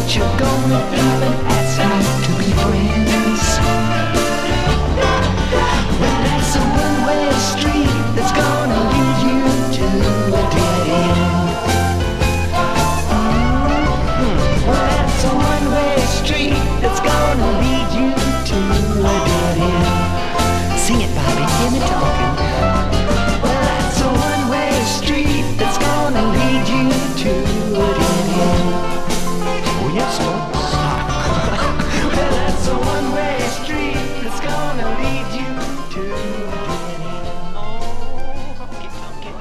you're gonna even ask not to be friends. Well, that's a one-way street that's gonna lead you to a dead end. Well, that's a one-way street that's gonna lead you to a dead end. Sing it, Bobby, hear me talking. Well, that's a one-way street that's gonna lead you to a dead end. Oh, yes, folks. Well, that's a one-way street that's gonna lead you to a dead end. Oh, honky, honky,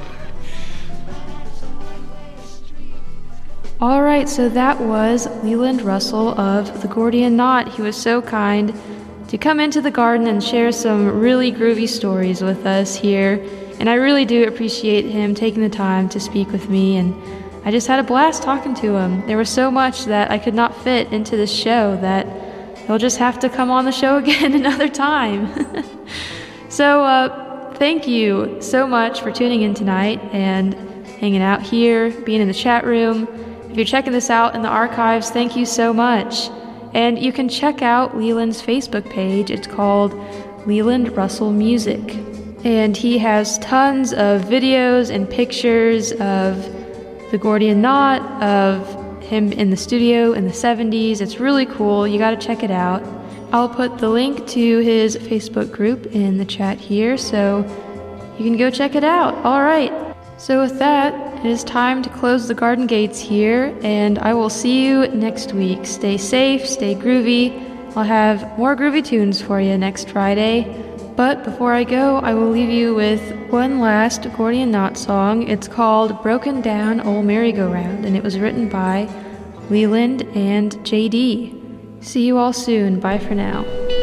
no. All right, so that was Leland Russell of the Gordian Knot. He was so kind to come into the garden and share some really groovy stories with us here. And I really do appreciate him taking the time to speak with me, and I just had a blast talking to him. There was so much that I could not fit into this show that he'll just have to come on the show again another time. So thank you so much for tuning in tonight and hanging out here, being in the chat room. If you're checking this out in the archives, thank you so much. And you can check out Leland's Facebook page. It's called Leland Russell Music. And he has tons of videos and pictures of the Gordian Knot, of him in the studio in the 70s. It's really cool. You got to check it out. I'll put the link to his Facebook group in the chat here, so you can go check it out. All right. So with that, it is time to close the garden gates here, and I will see you next week. Stay safe, stay groovy. I'll have more groovy tunes for you next Friday. But before I go, I will leave you with one last Gordian Knot song. It's called Broken Down Old Merry-Go-Round, and it was written by Leland and JD. See you all soon. Bye for now.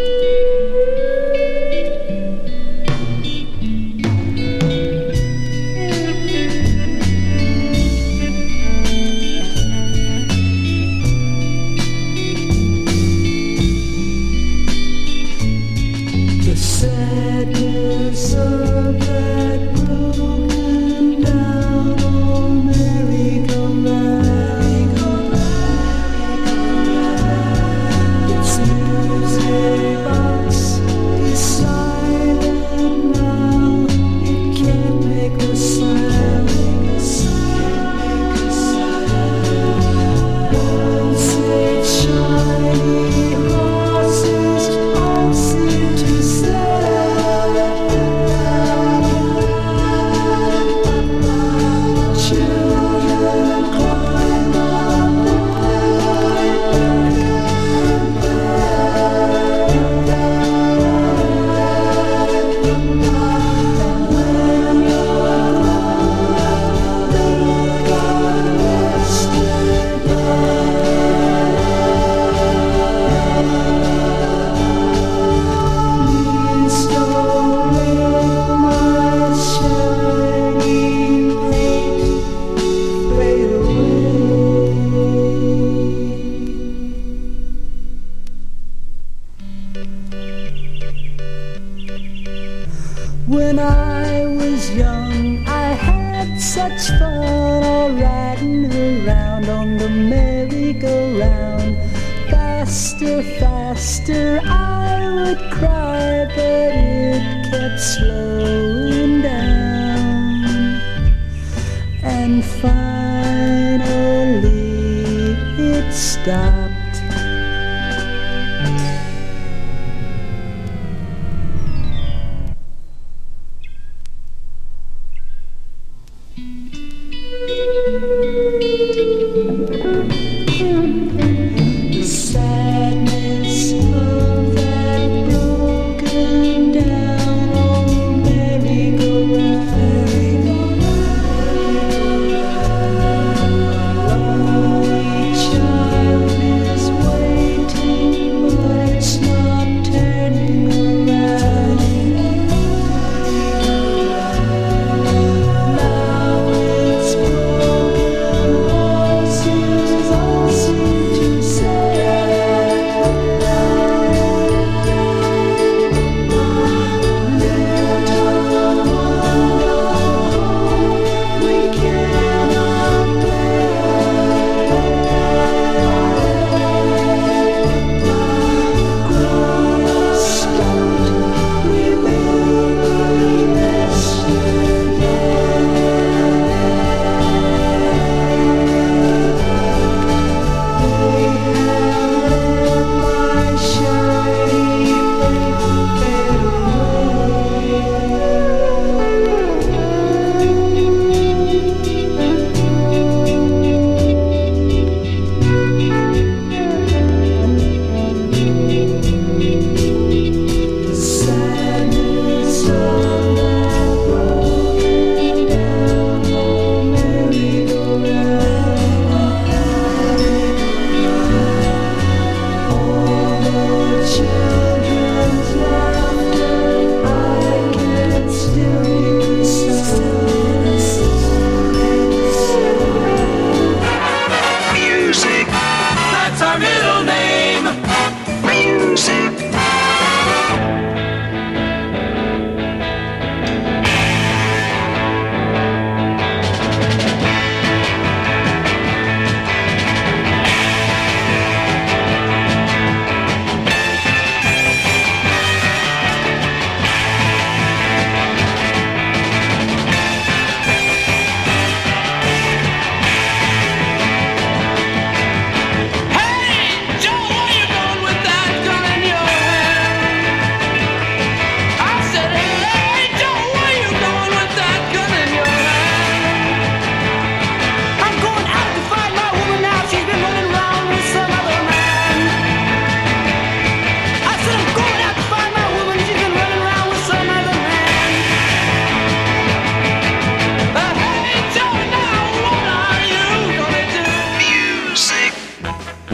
When I was young, I had such fun all riding around on the merry-go-round. Faster, faster, I would cry, but it kept slowing down. And finally, it stopped.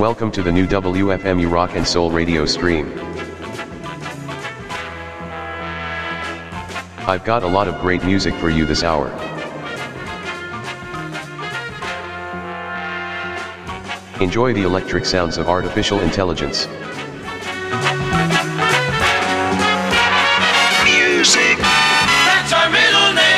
Welcome to the new WFMU Rock and Soul radio stream. I've got a lot of great music for you this hour. Enjoy the electric sounds of artificial intelligence. Music. That's our middle name.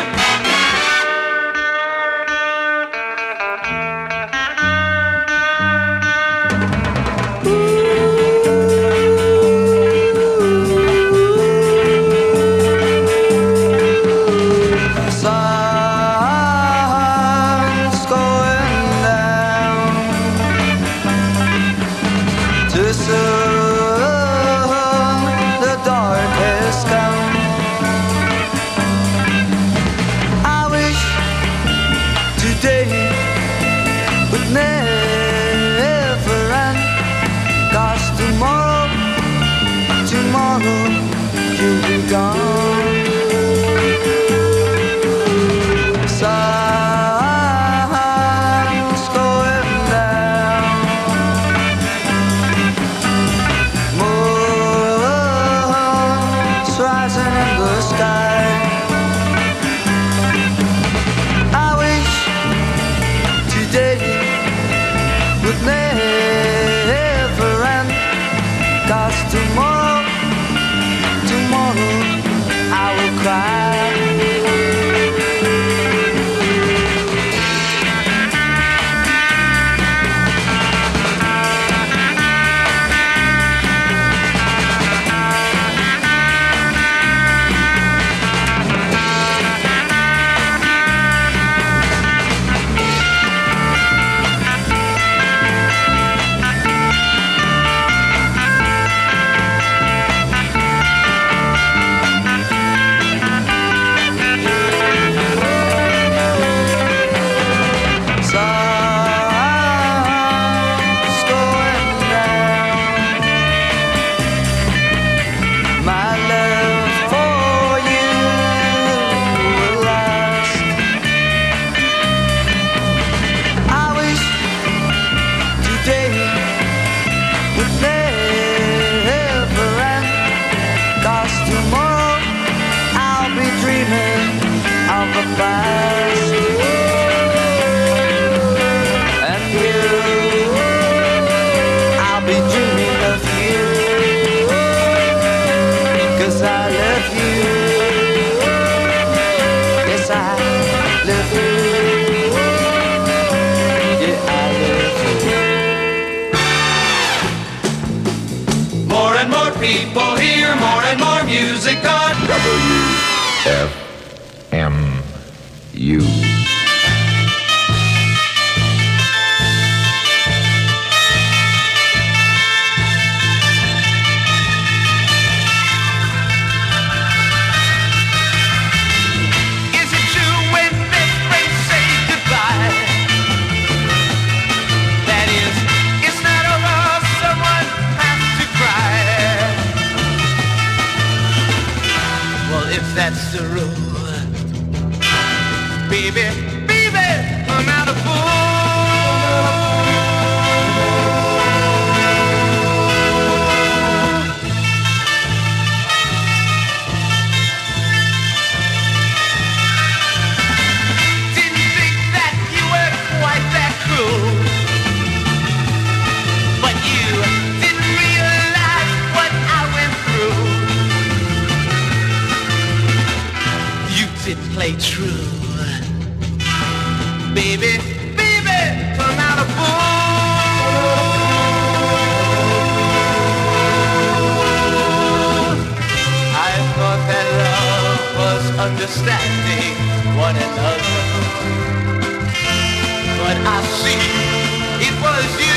People hear more and more music on WFMU. That's the rule. Baby, baby, I'm not a fool. Didn't think that you were quite that cruel, but you didn't realize what I went through. Didn't play true. Baby, baby, I'm not a fool. I thought that love was understanding one another, but I see it was you.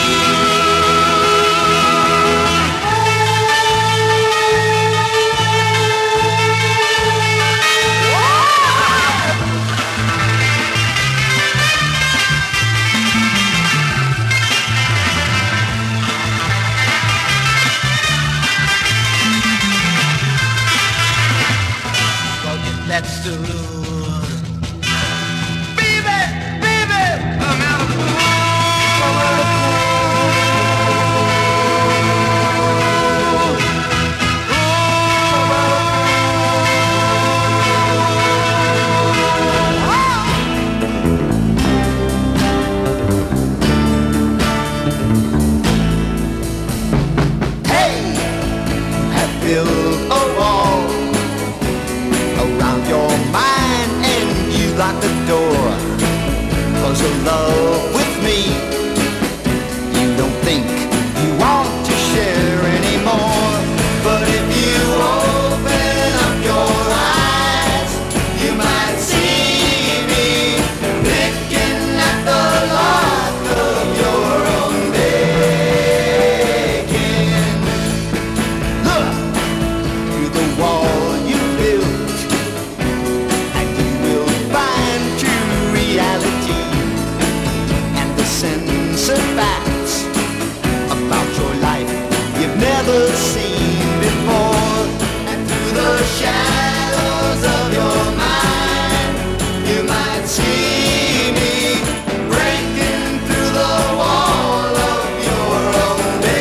That's the rule. Baby, baby, I'm out of fool. love with me. You don't think you want to share anymore, but if you open up your eyes, you might see me picking at the lock of your own making. Look through the wall you built, and you will find true reality and the sense of facts about your life you've never seen before. And through the shadows of your mind, you might see me breaking through the wall of your own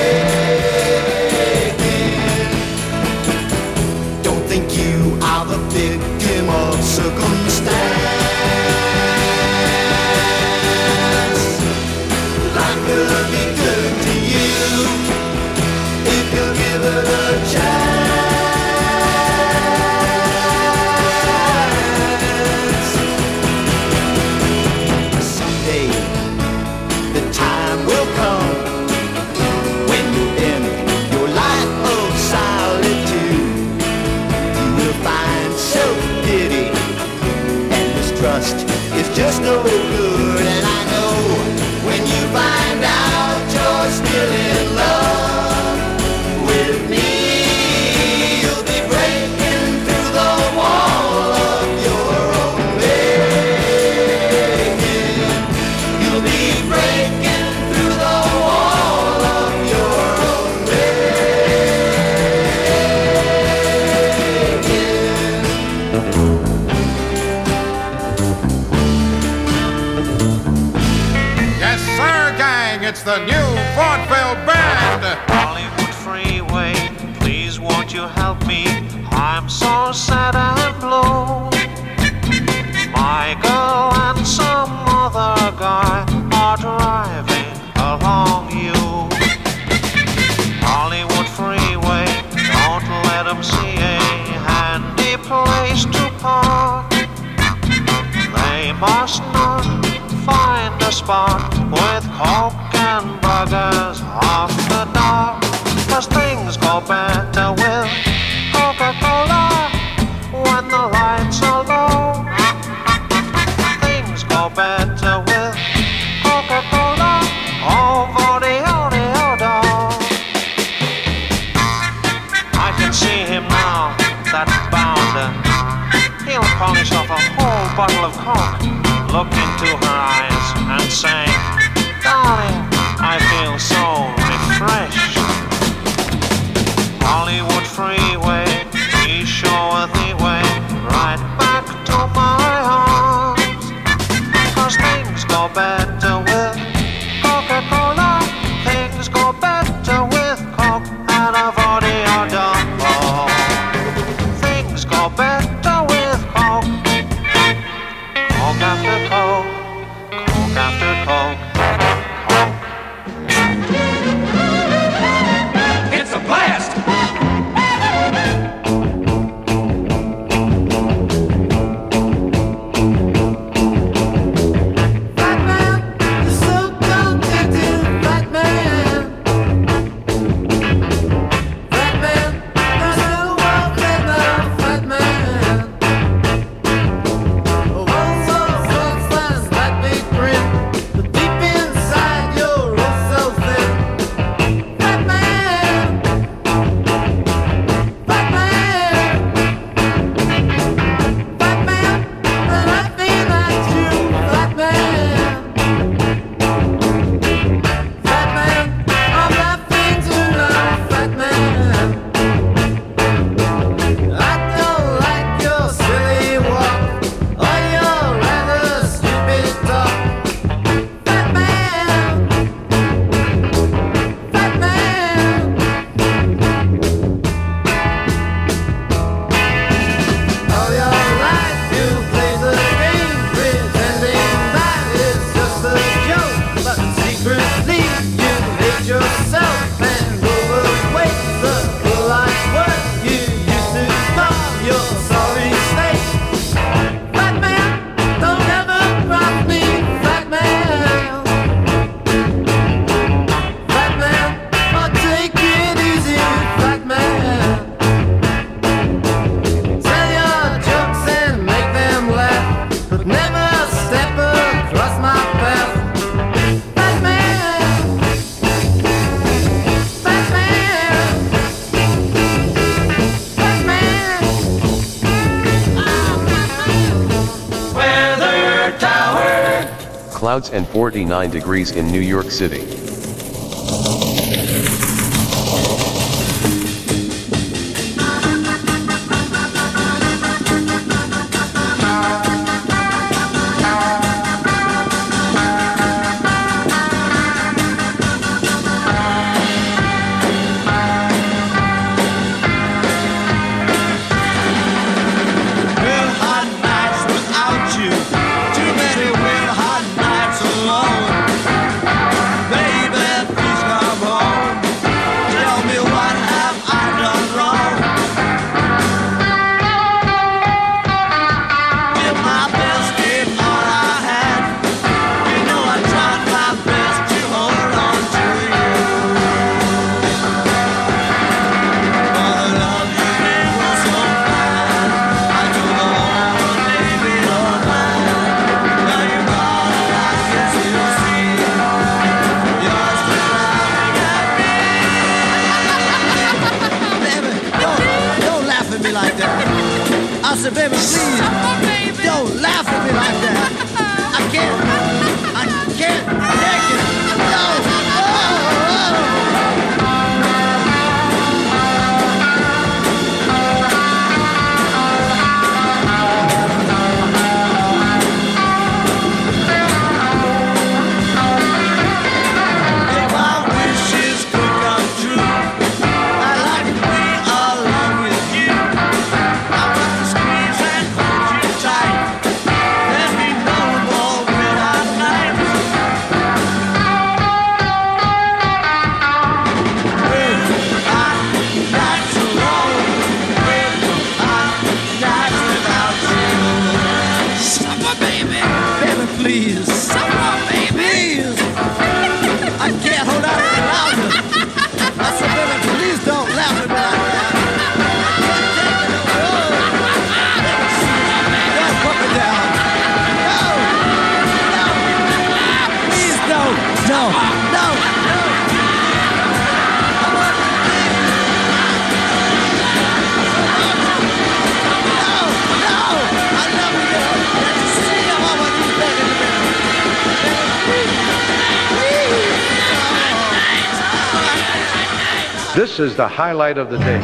making. Don't think you are the victim of circumstance. Life will be good to you if you give it a chance. Someday the time will come when you end your life of solitude. You will find self-pity and mistrust is just no good. And I know when you find out you're still in love with me, you'll be breaking through the wall of your own making. You'll be breaking through the wall of your own Yes, sir, gang. It's the new vaudeville band. Hollywood Freeway, please won't you help me? I'm so sad and blue. My girl and some other guy are driving along you. Hollywood Freeway, don't let them see a handy place to park. They must not find a spot with coke and burgers after dark. 'Cause things go better with Coca-Cola when the lights are low. Things go better with Coca-Cola over the audio. I can see him now, that bounder. He'll polish off a whole bottle of Coke, look into her eyes and say, darling, I feel so refreshed. Hollywood Freeway, please show us the way right back to my arms. 'Cause things go better with Coca-Cola. Things go better with Coke and a vodka double. Things go better with Coke. Coke after Coke, Coke after Coke, Coke Clouds and 49 degrees in New York City. This is the highlight of the day.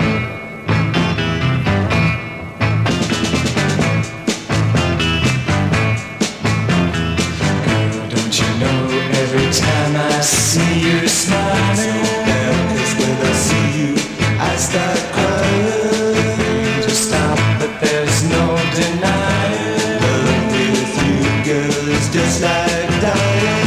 Don't you know every time I see you smiling, because when I see you I start crying. Just stop, but there's no denying. Love with you, girl, is just like dying.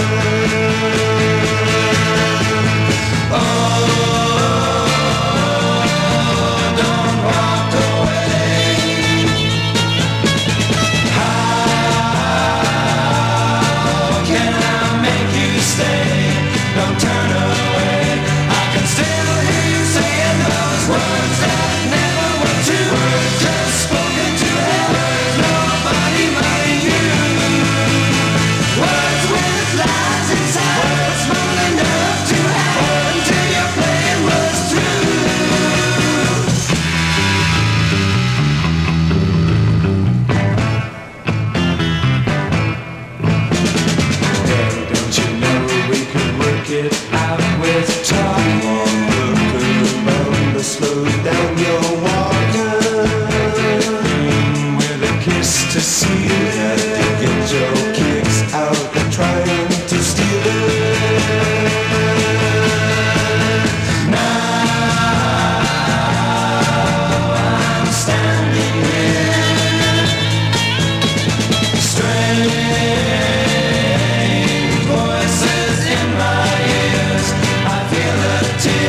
Voices in my ears, I feel the tears.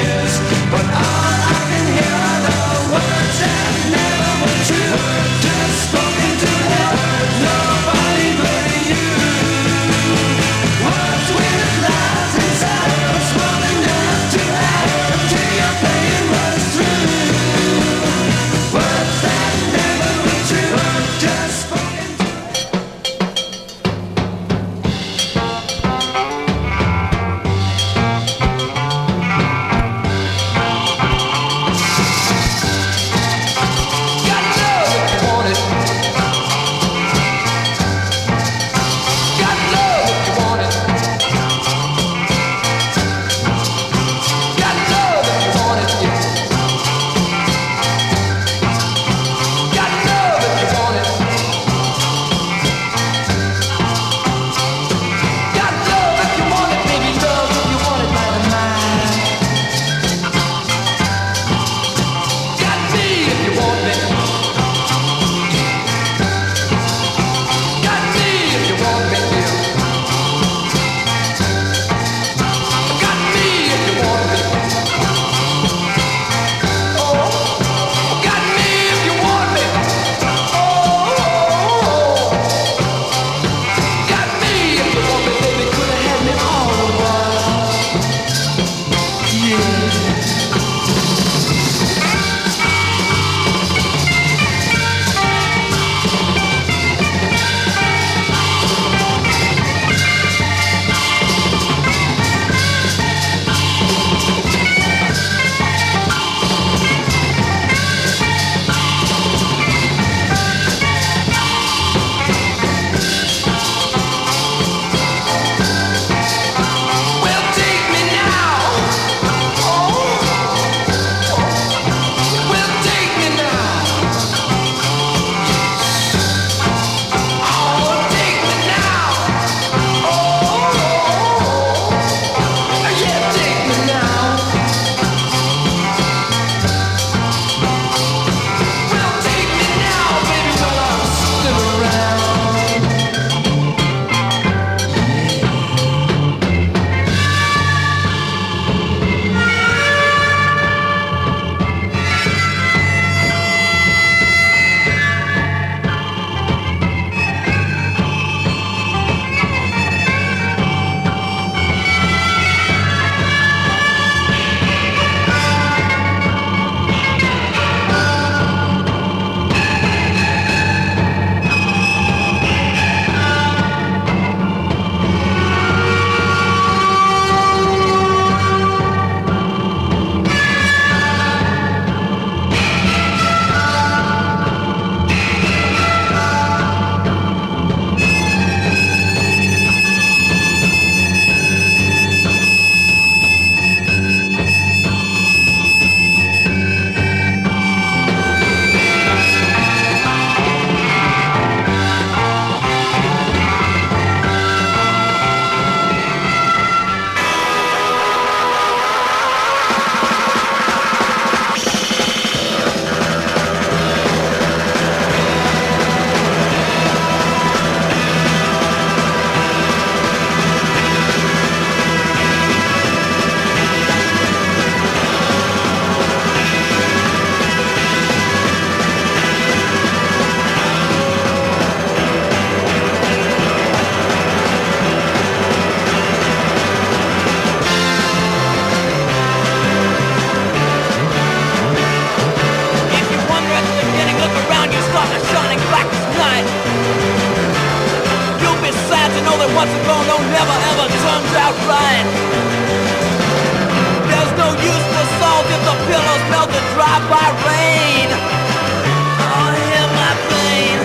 months ago, no, never ever turns out right. There's no use for salt if the pillows melted dry by rain. Oh, hear my pain.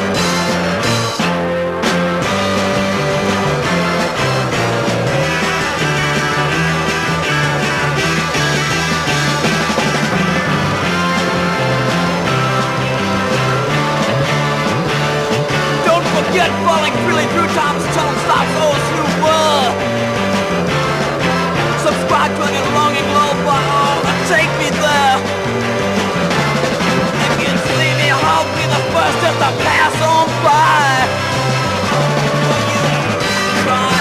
Don't forget falling freely through time's tunnel stops those who were. Subscribe to an longing lullaby, oh, take me there. If you see me, I'll be the first just to pass on by. Will you cry?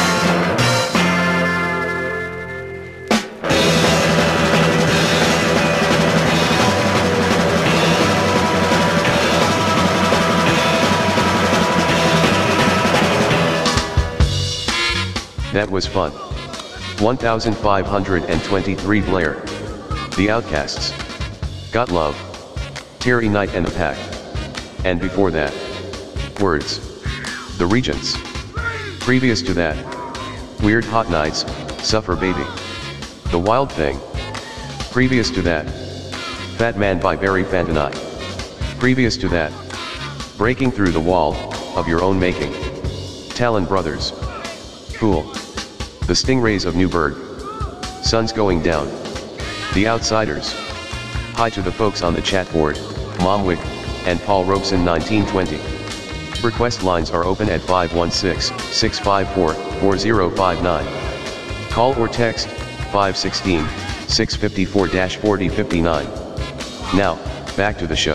That was fun. 1523 Blair. The Outcasts. Got Love. Terry Knight and the Pack. And before that. Words. The Regents. Previous to that. Weird Hot Nights, Suffer Baby. The Wild Thing. Previous to that. Fat Man by Barry Fantonite. Previous to that. Breaking Through the Wall, of Your Own Making. Talon Brothers. Cool. The Stingrays of Newburgh. Sun's Going Down. The Outsiders. Hi to the folks on the chat board, Momwick, and Paul Robeson 1920. Request lines are open at 516-654-4059. Call or text, 516-654-4059. Now, back to the show.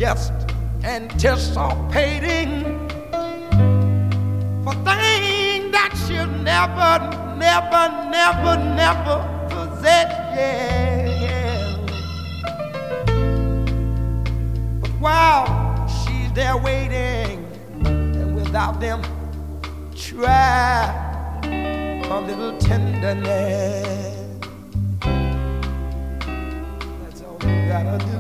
just anticipating for things that she'll never, never, never, never possess. Yeah. But while she's there waiting, and without them, try a little tenderness. That's all you gotta do.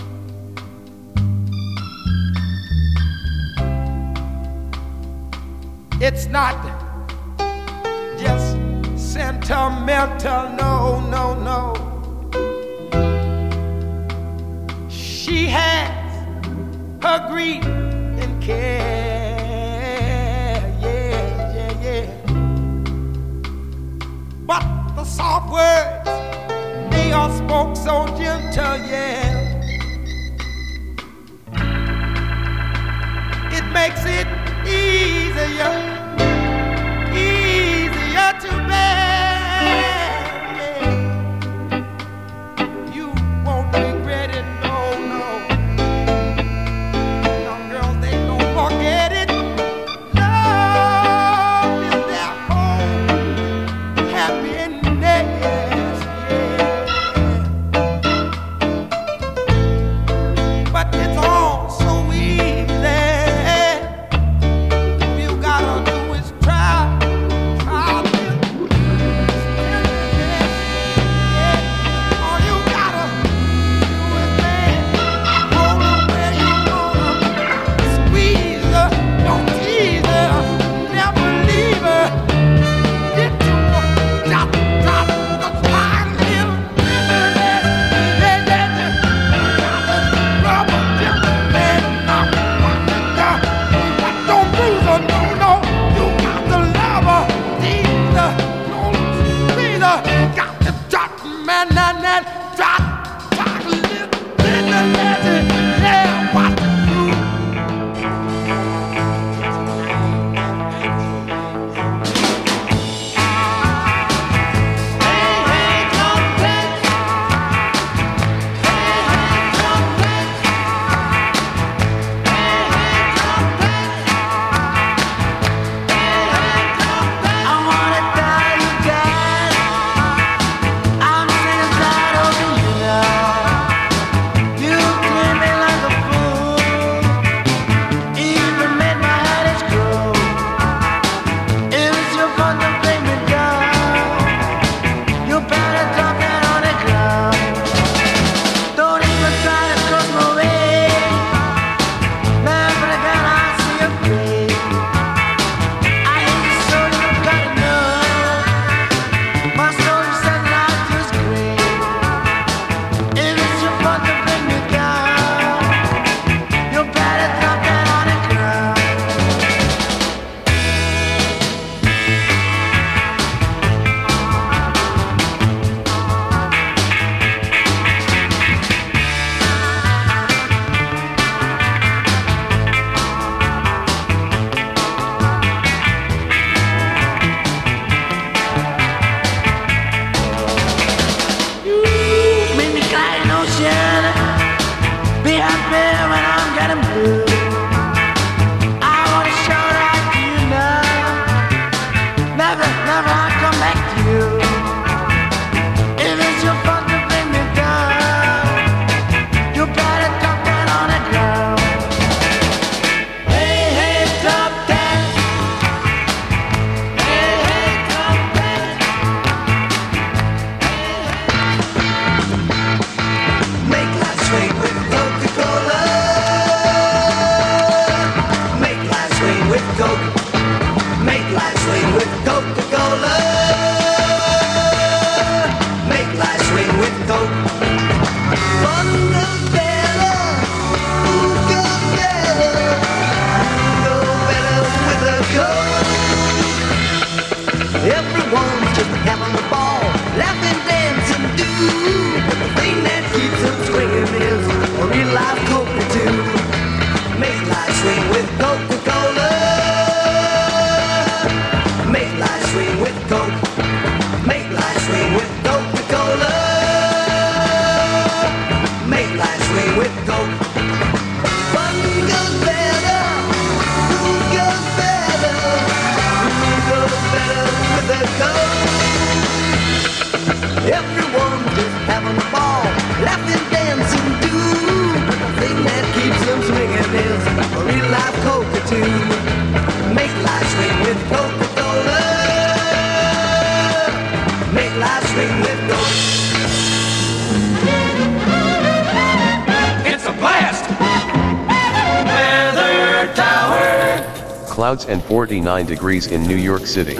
It's not just sentimental, no, no, no. She has her grief and care, yeah, yeah, yeah. But the soft words, they are spoke so gentle, yeah. It makes it easier to bear, yeah. You won't regret it, no, no. Young girls, they don't forget it. Love is their home, happiness, yeah. But it's all so easy. You gotta do is try. Make Clouds and 49 degrees in New York City.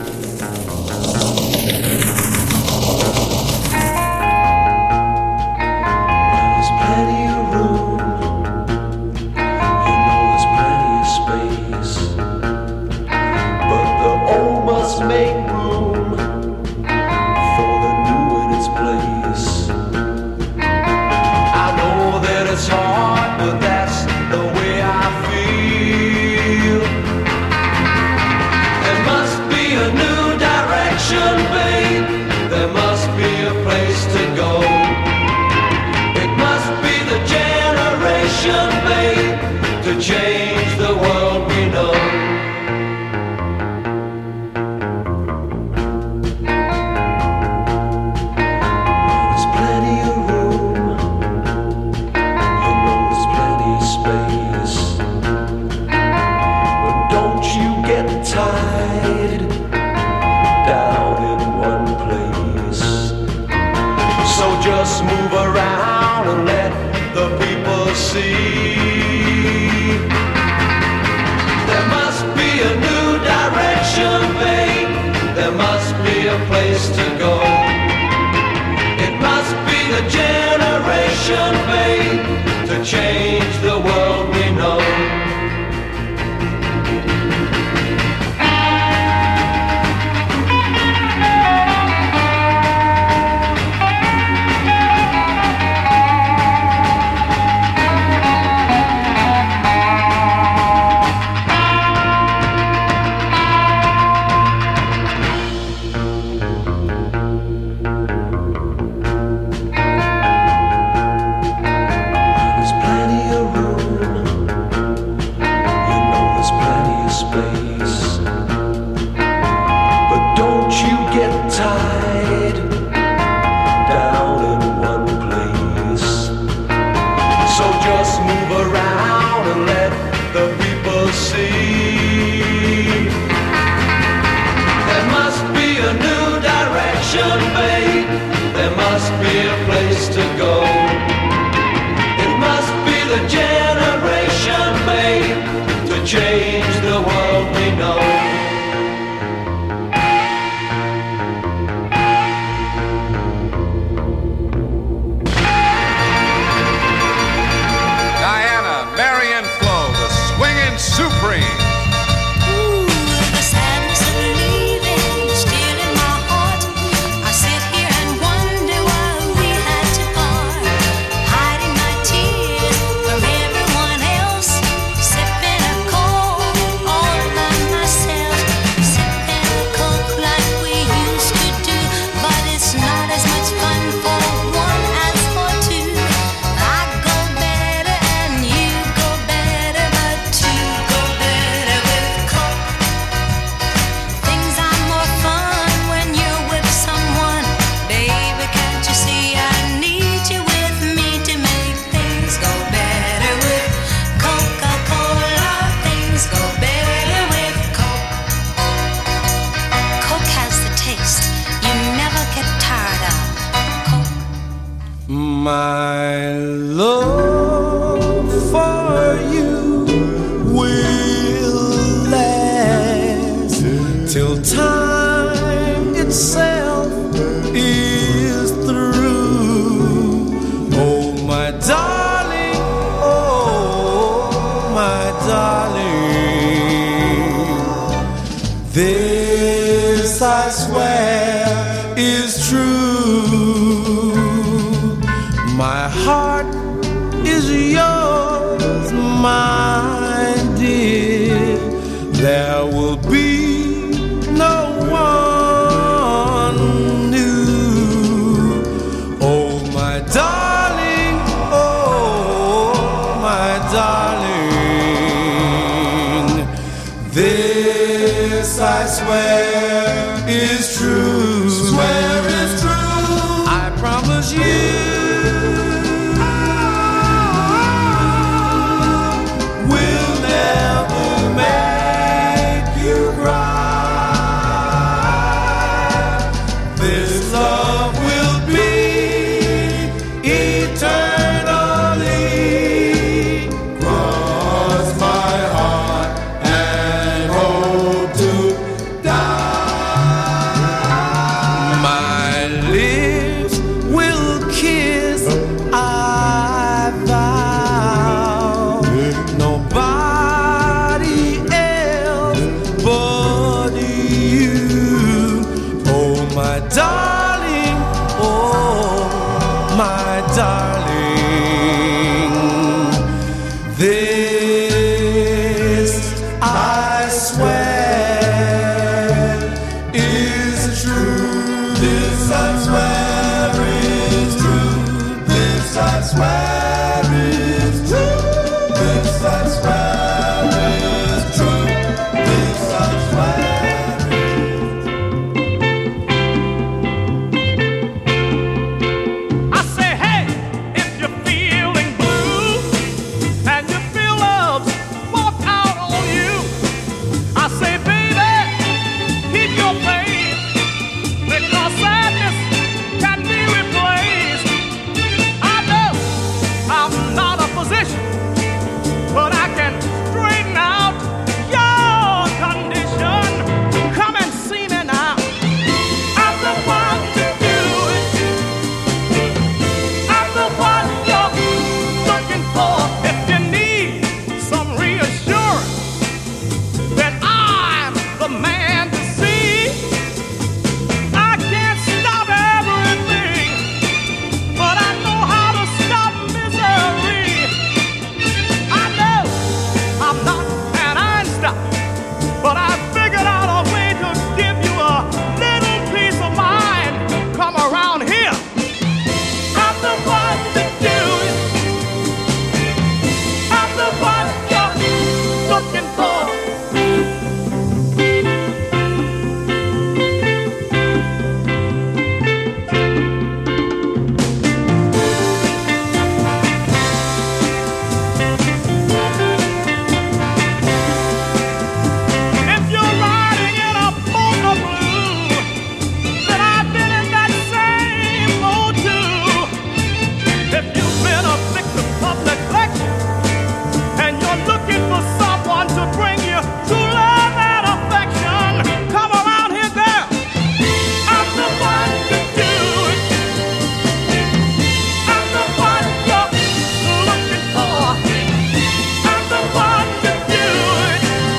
Change the world we know. There's plenty of room. You know there's plenty of space. But don't you get tied down in one place. So just move around and let the people see. There must be a place to go. It must be the generation, babe, to change the world we know. Change the world we know. Diana, Mary and Flo, the Swingin' Supreme. My love for you will last till time itself is through. Oh, my darling, oh, my darling, this I swear is true. My heart is yours, my dear. There will be no one new. Oh, my darling, oh, my darling. This I swear is true. Swear is true. I promise you. Cross my heart and home. your face, because sadness can be replaced. I know I'm not a physician, but I can straighten out your condition. Come and see me now. I'm the one to do it. I'm the one you're looking for. If you need some reassurance that I'm the man to see, I can't stop everything, but I know how to stop misery. I know I'm not an Einstein, but I figured out a way to give you a little peace of mind. Come around here. I'm the one to do it. I'm the one you're looking for. If you're riding in a boat of blue, then I've been in that same boat too. If you've been a victim of neglect and you're looking for someone to bring you true love and affection, come around here, girl. I'm the one to do it. I'm the one you're looking for. I'm the one to do it.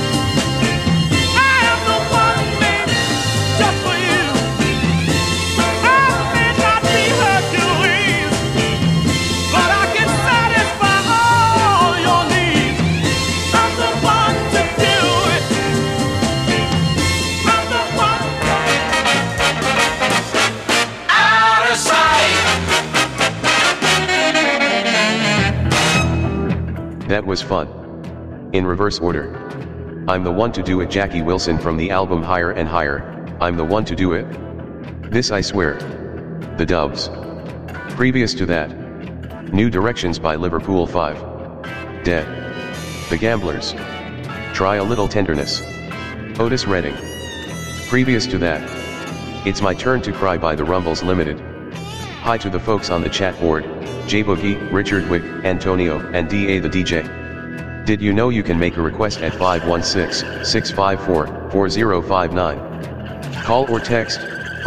I am the one made just for you. I may not be Hercules, but I can satisfy all your needs. I'm the one to do it. I'm the one. Out of sight. That was fun. In reverse order. I'm the one to do it. Jackie Wilson from the album Higher and Higher. I'm the one to do it. This I swear. The Dubs. Previous to that, New Directions by Liverpool 5. Dead. The Gamblers. Try a Little Tenderness. Otis Redding. Previous to that, It's My Turn to Cry by the Rumbles Limited. Hi to the folks on the chat board, J Boogie, Richard Wick, Antonio, and DA the DJ. Did you know you can make a request at 516-654-4059? Call or text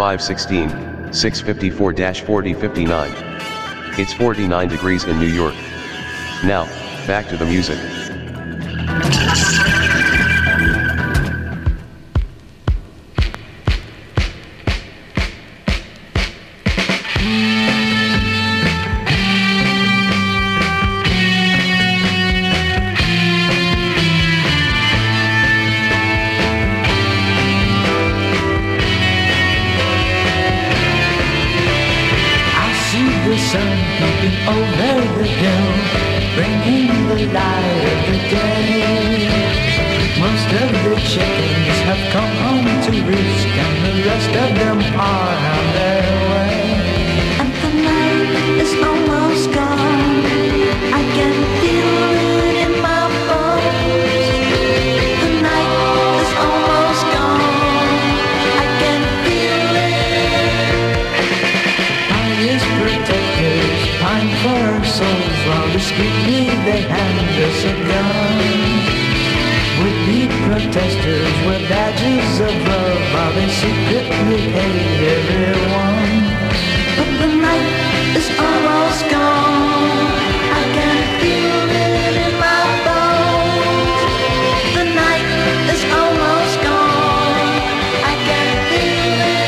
516-654-4059. It's 49 degrees in New York. Now, back to the music. Sun peeping over the hill, bringing the light of the day. Most of the chickens have come home to roost, and the rest of them are on their way. And the night is almost gone, I can feel it in my bones. The night is almost gone, I can feel it. Highest protectors pine for our souls, while discreetly they hand us a gun. Would-be protesters wear badges of love, while they secretly hate everyone. But the night is almost gone, I can feel it in my bones. The night is almost gone, I can feel it.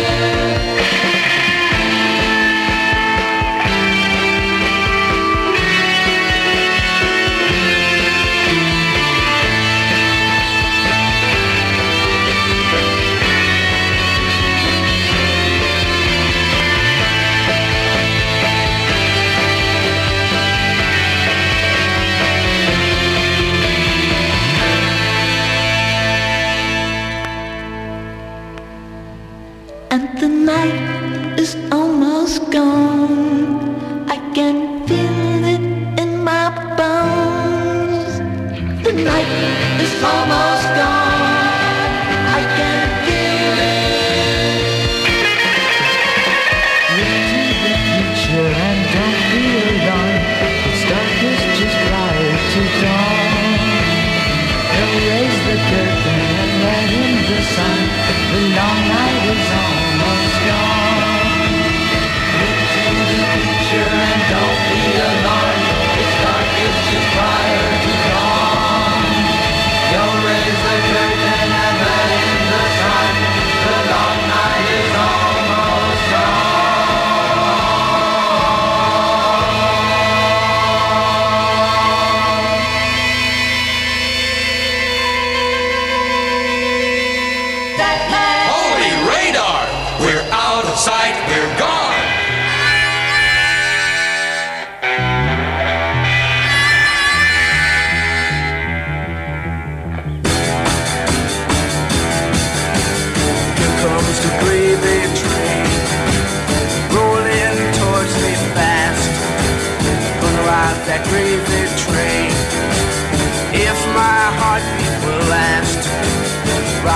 And the night is almost gone, I can feel it in my bones. The night is almost gone, I can feel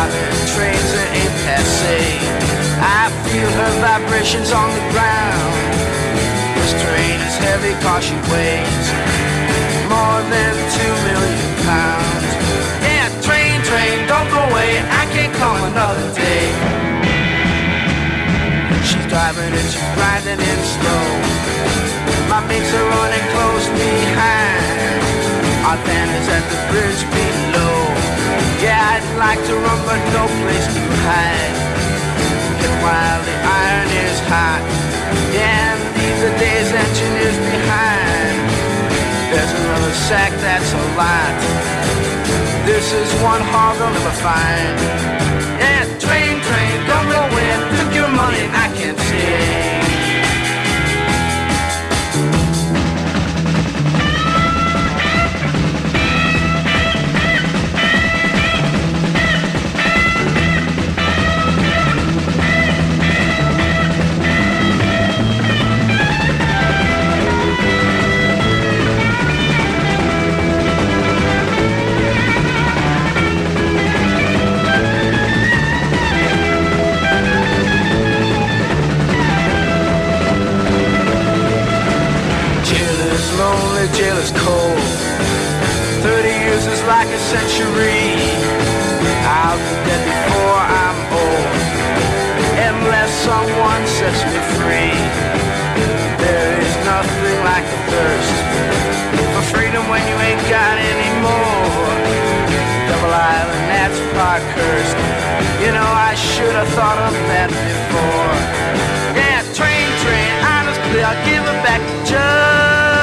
modern trains are ain't passe. I feel her vibrations on the ground. This train is heavy cause she weighs more than 2 million pounds. Yeah, train, don't go away, I can't come another day. She's driving and she's grinding in slow. My mates are running close behind. Our band is at the bridge below. Yeah, I'd like to run but no place to hide. And while the iron is hot, yeah, and leave the day's engineers behind. There's another sack that's a lot. This is one hog I'll never find. Yeah, train, don't go in. Took your money, I can't see. Lonely, jail is cold. 30 years is like a century. I'll be dead before I'm old, unless someone sets me free. There is nothing like the thirst for freedom when you ain't got any more. Double Island, that's Parkhurst. You know, I should have thought of that before. Yeah, train, honestly, I'll give it back just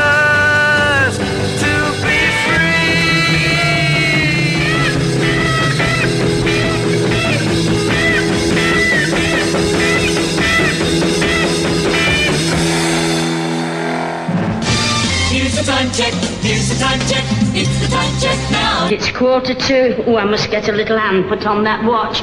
time check, here's the time check, it's the time check now. It's 2:45. Oh, I must get a little hand put on that watch.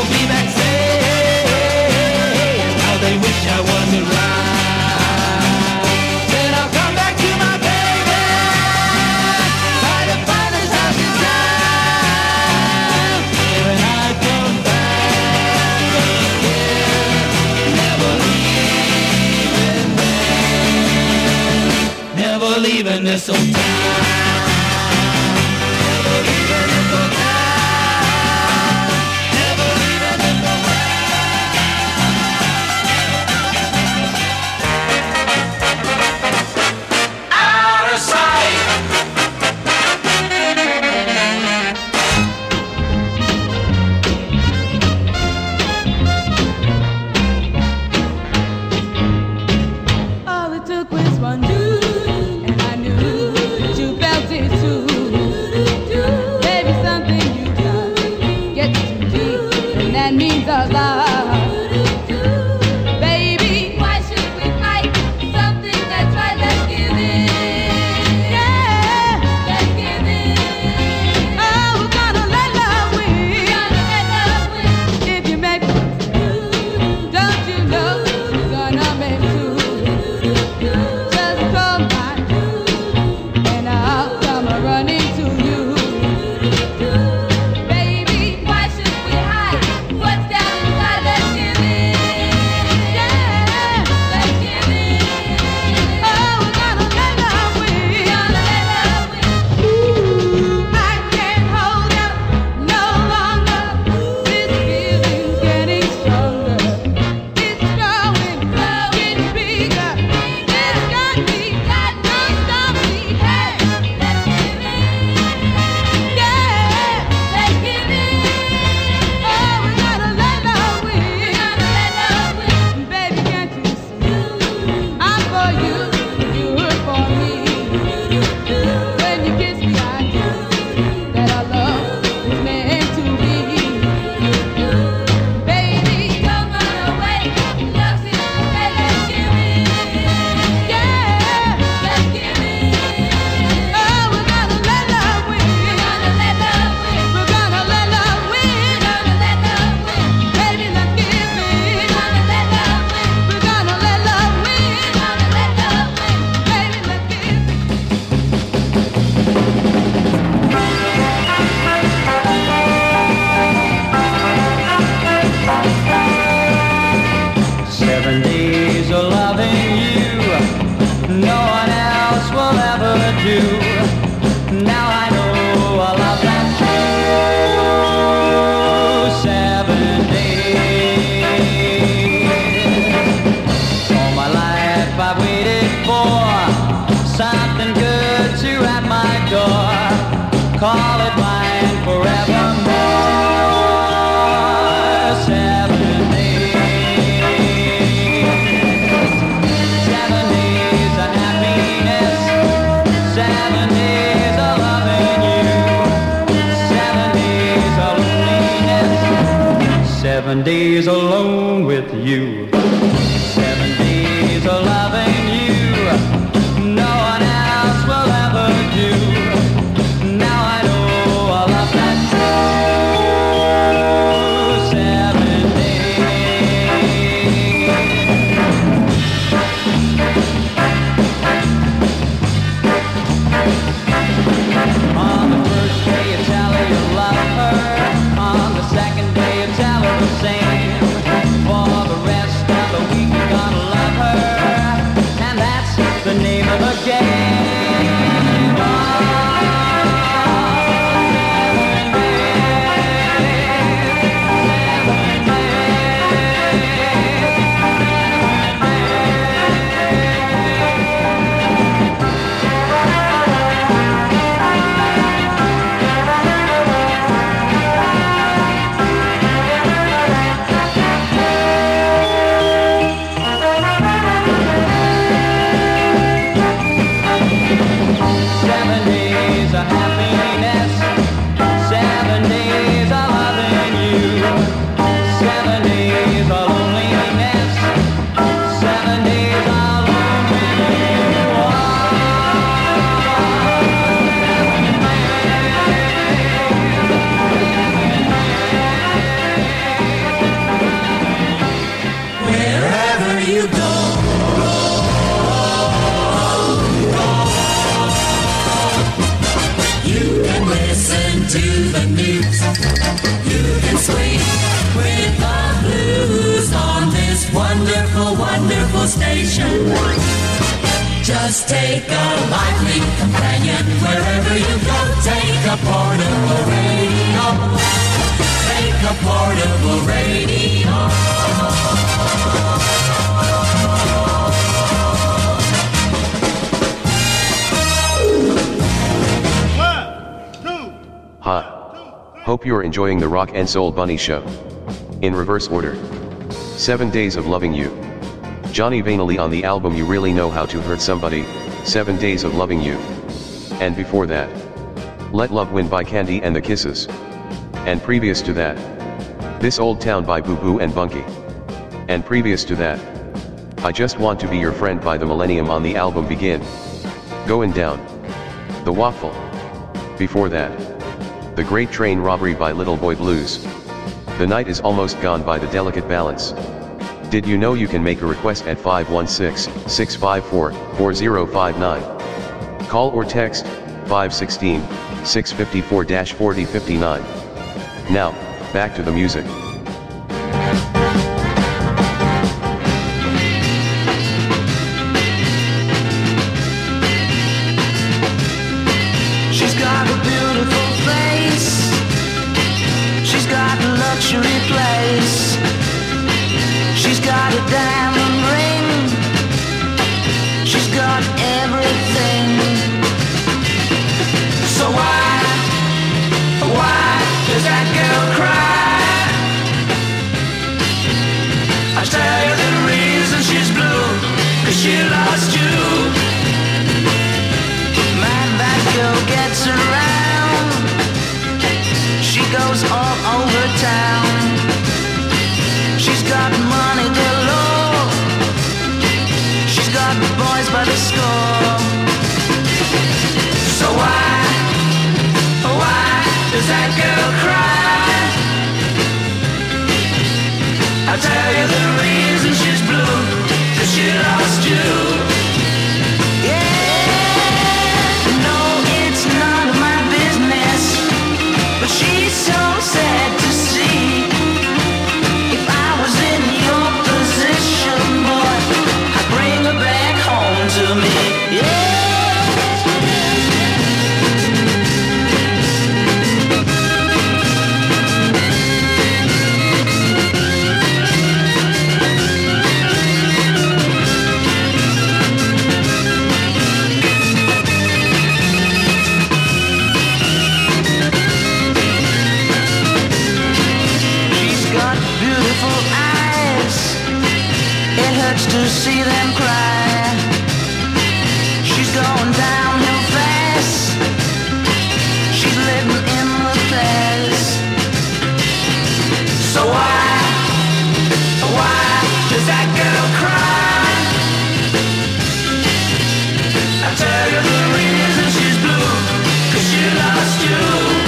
be back saying how they wish I wasn't right. Then I'll come back to my baby, try to find this house in time. When I come back again, never leaving this old town. All it took was one dude, and I knew that you felt it too. Maybe something you got gets too deep, and that means a lot. Baby, why should we fight something that's right? Let's give in. Yeah, let's give in. Oh, we're gonna let love win. We're gonna let love win. If you make me, don't you know you're gonna make two? Just call my and I'll come running to you. Baby, why should we hide what's down inside? Let's give in. Yeah, let's give in. Oh, we're gonna let love win. We're gonna let love win. Ooh, I can't hold out no longer. This feeling's getting stronger. It's growing, getting bigger. It's got me, got no stop me. Hey, let's give in. Yeah, let's give in. Oh, we're gonna let love win. We're gonna let love win. Baby, can't you see? I'm for you, you're for me. When you kiss me, I know that our love is meant to be. Baby, don't run away. Love's in the way. Let's give in. Yeah, let's give in. Oh, we're gonna let love win. We're gonna let love win. We're gonna let love win. We're gonna let love win. Baby, let's give in. We're gonna let love win. We're gonna let love win. We're gonna let love win. Baby, let's give in. 7 days of loving you, no one else will ever do. Now I know a love that's true. 7 days. All my life I've waited for something good to at my door. Call it mine forevermore. 7 days. 7 days of happiness. 7 days of loving you. 7 days of loneliness. 7 days alone with you. 7 days of loving you. No one else will ever do. Now I know a love that's true. 7 days. On the first day you tell her you love her. On the second day you tell her the same. For the rest of the week you're gonna love her. And that's the name of the game. Oh, radio station. Just take a lively companion wherever you go. Take a portable radio. Take a portable radio. Ha. Hope you're enjoying the Rock and Soul Bunny Show. In reverse order. 7 Days of Loving You. Johnny Vanilli on the album You Really Know How to Hurt Somebody, 7 Days of Loving You. And before that, Let Love Win by Candy and the Kisses. And previous to that, This Old Town by Boo Boo and Bunky. And previous to that, I Just Want to Be Your Friend by The Millennium on the album Begin. Goin' Down. The Waffle. Before that, The Great Train Robbery by Little Boy Blues. The Night Is Almost Gone by The Delicate Balance. Did you know you can make a request at 516-654-4059? Call or text 516-654-4059. Now, back to the music. She's got a beautiful face. She's got a luxury place. She's got a diamond ring. She's got everything. So why does that girl cry? I tell you the reason she's blue, 'cause she lost you. Man, that girl gets around. She goes all over town. She's got money galore. She's got boys by the score. So why does that girl cry? I'll tell you the reason she's blue, 'cause she lost you. Yeah, no, it's none of my business, but she's so sad to see. If I was in your position, boy, I'd bring her back home to me. Yeah. To see them cry. She's going downhill fast. She's living in the past. So why does that girl cry? I tell you the reason she's blue, 'cause she lost you.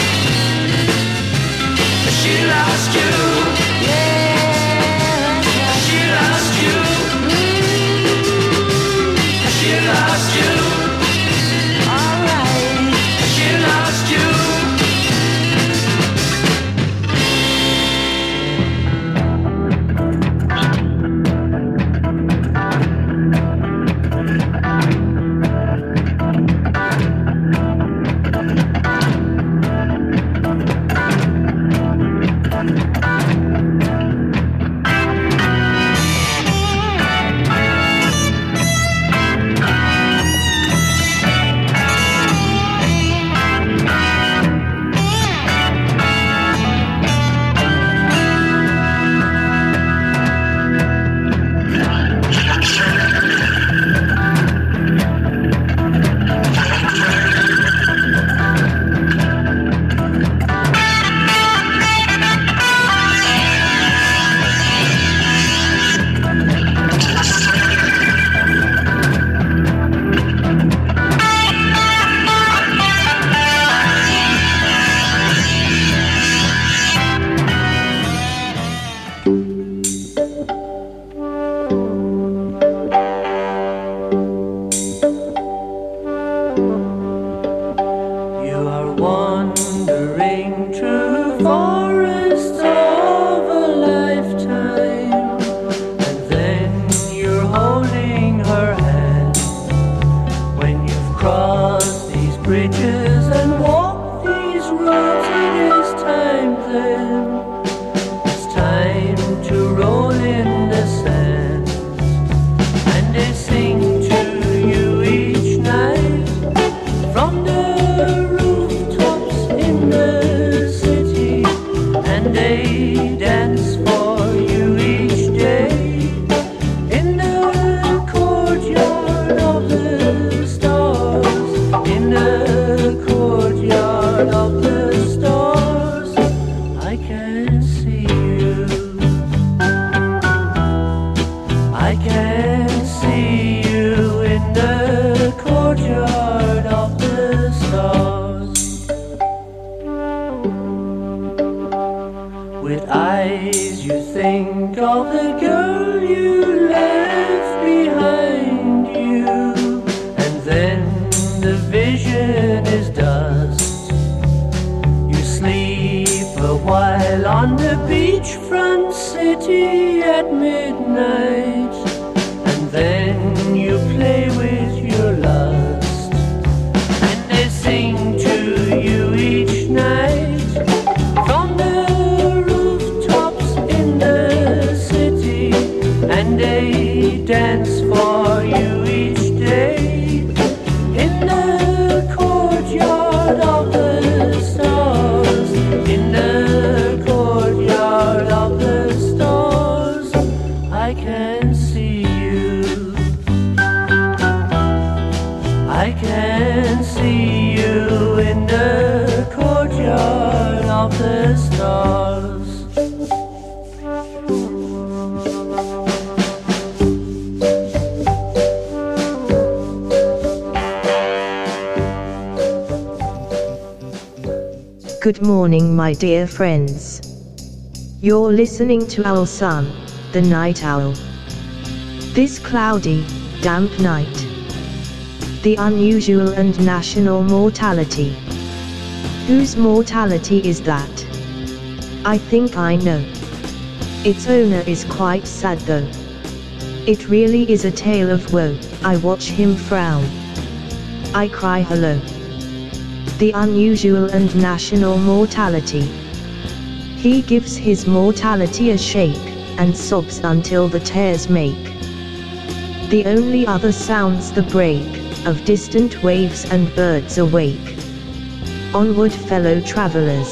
She lost you. Yeah, she lost you. She lost you. think of the girl you left behind you, and then the vision is dust. You sleep a while on the beachfront city at midnight, and then you play with your lust, and they sing to you each night from the rooftops in the city, and they dance for you each day in the courtyard of the stars, in the courtyard of the stars. I can see you, I can see you in the courtyard of the stars. Good morning, my dear friends. You're listening to Owl Sun, the night owl. This cloudy, damp night. The unusual and national mortality. Whose mortality is that? I think I know. Its owner is quite sad though. It really is a tale of woe. I watch him frown. I cry hello. The unusual and national mortality. He gives his mortality a shake, and sobs until the tears make. The only other sounds the break of distant waves and birds awake. Onward, fellow travelers.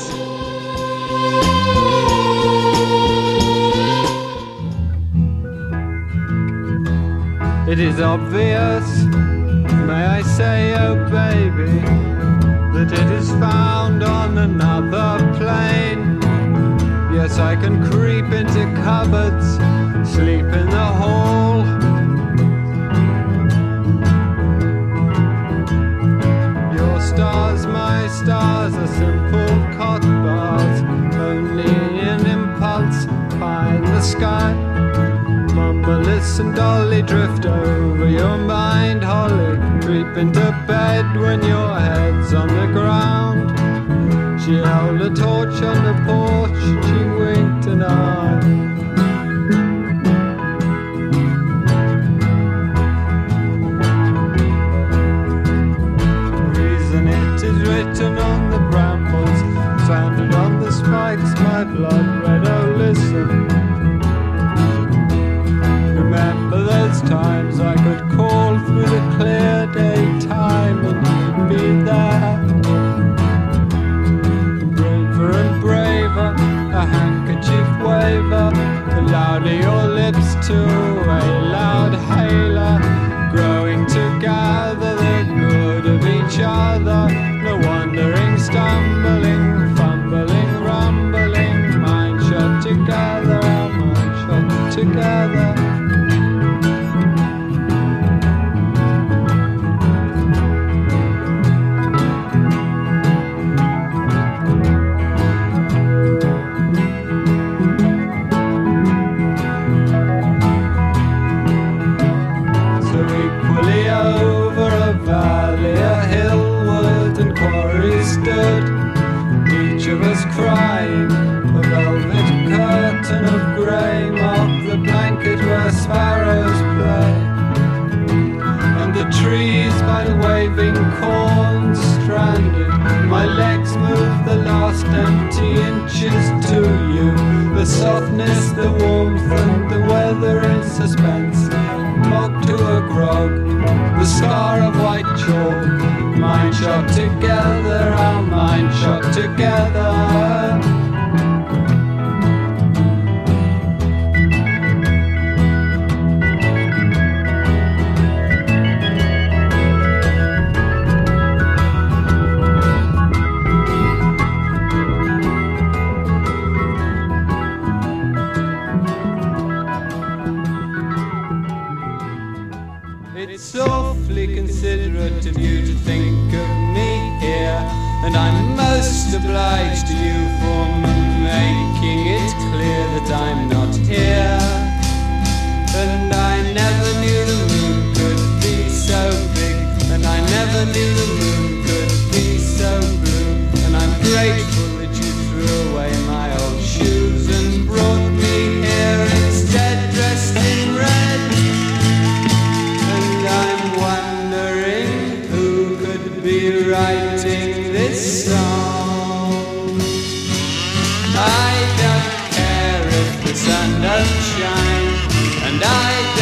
It is obvious, may I say, oh baby, that it is found on another plane. Yes, I can creep into cupboards, sleep in the hall. Your stars, my stars, are simple cot bars, only an impulse high in the sky. Mama, listen, dolly, drift over your mind, Holly. Creep into bed when your head's on the ground. She held a torch on the porch, she winked an eye. Reason it is written on the brambles, sanded on the spikes, my blood red, oh listen. Remember those times I could call through the clear daytime and you'd be there. Braver and braver, a handkerchief waver, the louder your lips to a loud hailer. Growing together, the good of each other, no wandering, stumbling, fumbling, rumbling, mind shut together, our mind shut together. Each of us crying, a velvet curtain of grey marked the blanket where sparrows play. And the trees by the waving corn stranded, my legs move the last empty inches to you. The softness, the warmth and the weather in suspense, mocked to a grog, the scar of white chalk. Mind shot together, our mind shot together. It's awfully considerate of you to think of me here, and I'm most obliged to you for making it clear that I'm not shine.